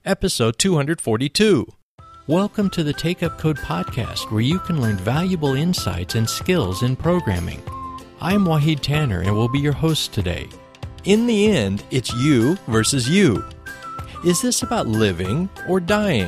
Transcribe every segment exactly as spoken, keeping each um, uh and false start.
episode two forty-two. Welcome to the Take Up Code podcast, where you can learn valuable insights and skills in programming. I'm Wahid Tanner and will be your host today. In the end, it's you versus you. Is this about living or dying?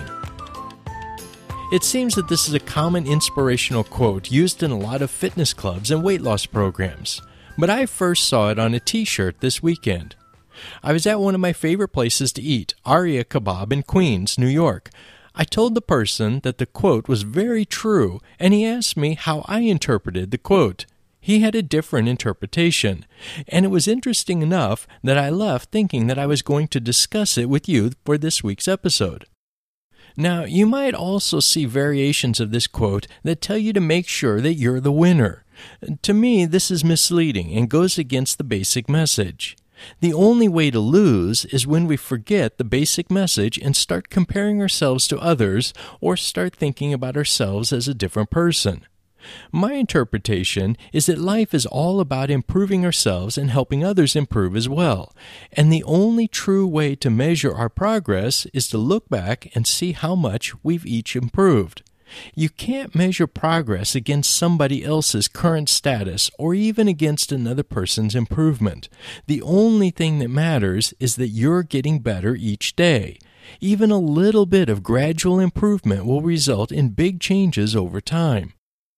It seems that this is a common inspirational quote used in a lot of fitness clubs and weight loss programs, but I first saw it on a t-shirt this weekend. I was at one of my favorite places to eat, Aria Kebab in Queens, New York. I told the person that the quote was very true, and he asked me how I interpreted the quote. He had a different interpretation, and it was interesting enough that I left thinking that I was going to discuss it with you for this week's episode. Now, you might also see variations of this quote that tell you to make sure that you're the winner. To me, this is misleading and goes against the basic message. The only way to lose is when we forget the basic message and start comparing ourselves to others or start thinking about ourselves as a different person. My interpretation is that life is all about improving ourselves and helping others improve as well, and the only true way to measure our progress is to look back and see how much we've each improved. You can't measure progress against somebody else's current status or even against another person's improvement. The only thing that matters is that you're getting better each day. Even a little bit of gradual improvement will result in big changes over time.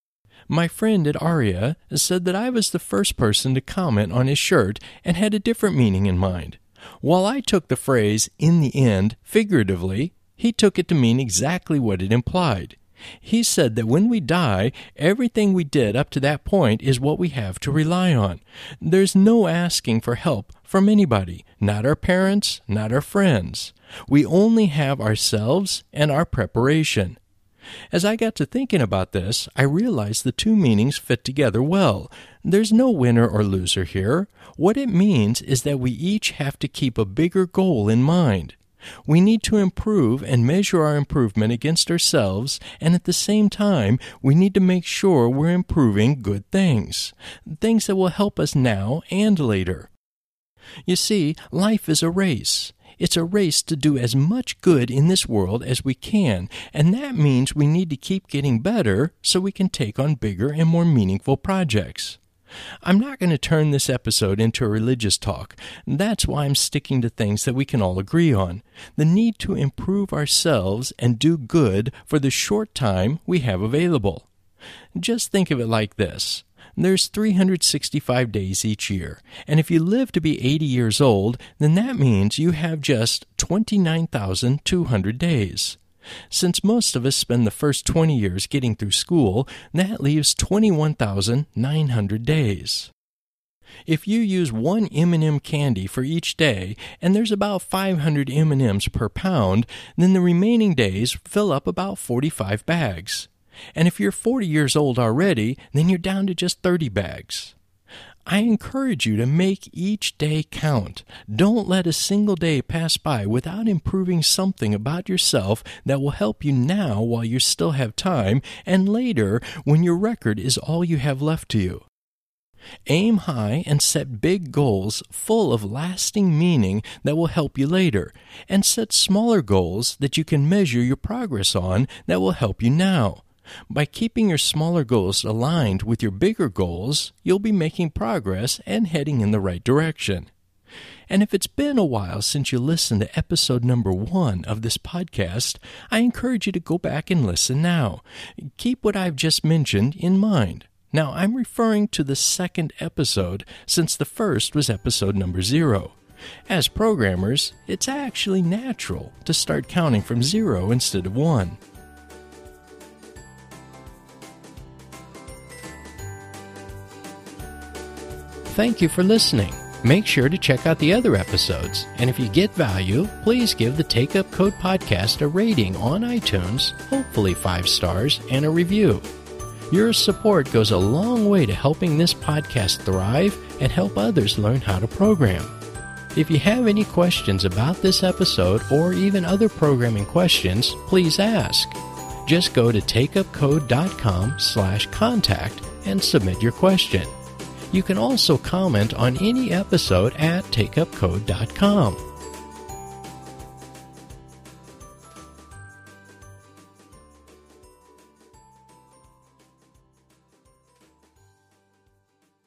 My friend at Aria said that I was the first person to comment on his shirt and had a different meaning in mind. While I took the phrase, "in the end," figuratively, he took it to mean exactly what it implied. He said that when we die, everything we did up to that point is what we have to rely on. There's no asking for help from anybody, not our parents, not our friends. We only have ourselves and our preparation. As I got to thinking about this, I realized the two meanings fit together well. There's no winner or loser here. What it means is that we each have to keep a bigger goal in mind. We need to improve and measure our improvement against ourselves, and at the same time, we need to make sure we're improving good things, things that will help us now and later. You see, life is a race. It's a race to do as much good in this world as we can, and that means we need to keep getting better so we can take on bigger and more meaningful projects. I'm not going to turn this episode into a religious talk. That's why I'm sticking to things that we can all agree on. The need to improve ourselves and do good for the short time we have available. Just think of it like this. There's three hundred sixty-five days each year, and if you live to be eighty years old, then that means you have just twenty-nine thousand two hundred days. Since most of us spend the first twenty years getting through school, that leaves twenty-one thousand nine hundred days. If you use one M and M candy for each day, and there's about five hundred M and M's per pound, then the remaining days fill up about forty-five bags. And if you're forty years old already, then you're down to just thirty bags. I encourage you to make each day count. Don't let a single day pass by without improving something about yourself that will help you now while you still have time, and later when your record is all you have left to you. Aim high and set big goals full of lasting meaning that will help you later, and set smaller goals that you can measure your progress on that will help you now. By keeping your smaller goals aligned with your bigger goals, you'll be making progress and heading in the right direction. And if it's been a while since you listened to episode number one of this podcast, I encourage you to go back and listen now. Keep what I've just mentioned in mind. Now, I'm referring to the second episode, since the first was episode number zero. As programmers, it's actually natural to start counting from zero instead of one. Thank you for listening. Make sure to check out the other episodes, and if you get value, please give the Take Up Code podcast a rating on iTunes, hopefully five stars, and a review. Your support goes a long way to helping this podcast thrive and help others learn how to program. If you have any questions about this episode or even other programming questions, please ask. Just go to takeupcode.com slash contact and submit your question. You can also comment on any episode at takeupcode dot com.